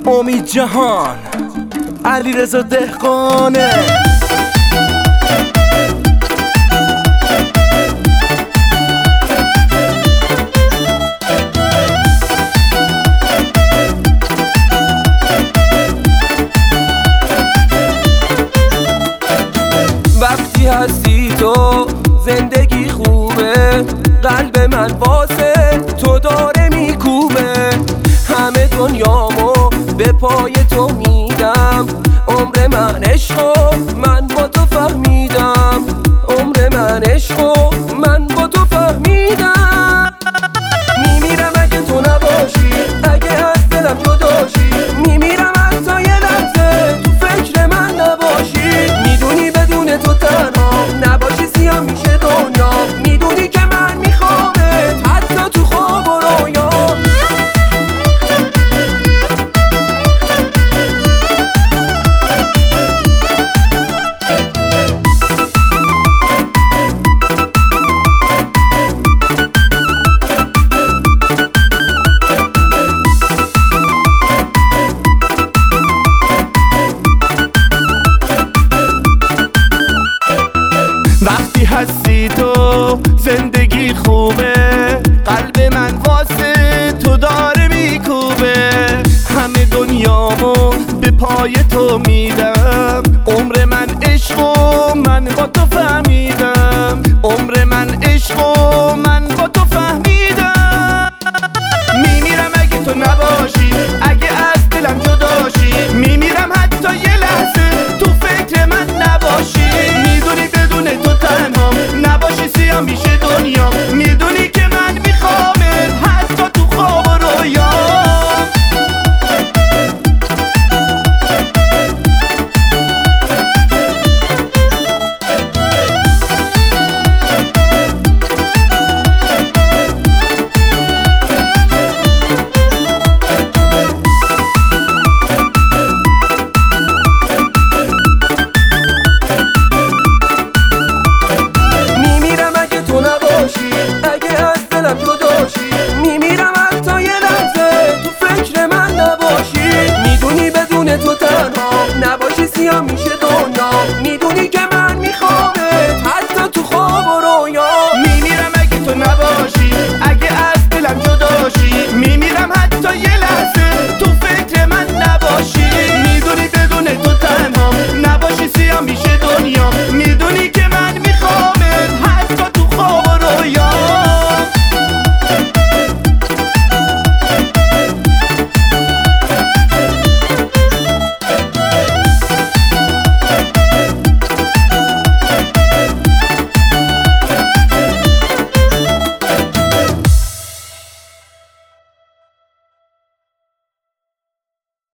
امید جهان، علیرضا دهقانه. وقتی هستی تو زندگی خوبه، قلب من واسه تو داره میکوبه. همه دنیامو به پای تو میدم، عمر من عشقو من با تو فهمیدم، عمر من عشقو من با تو فهمیدم. میمیرم اگه تو نباشی، اگه از دلم جداشی، میمیرم حتی یه لحظه تو فکر من نباشی. میدونی بدون تو تنها نباشی سیاه میشه دنیا، میدونی که من میخوامت حتی تو خواب و رویا. وقتی هستی تو زندگی خوبه، قلب من واسه تو داره میکوبه. همه دنیامو به پای تو میدم،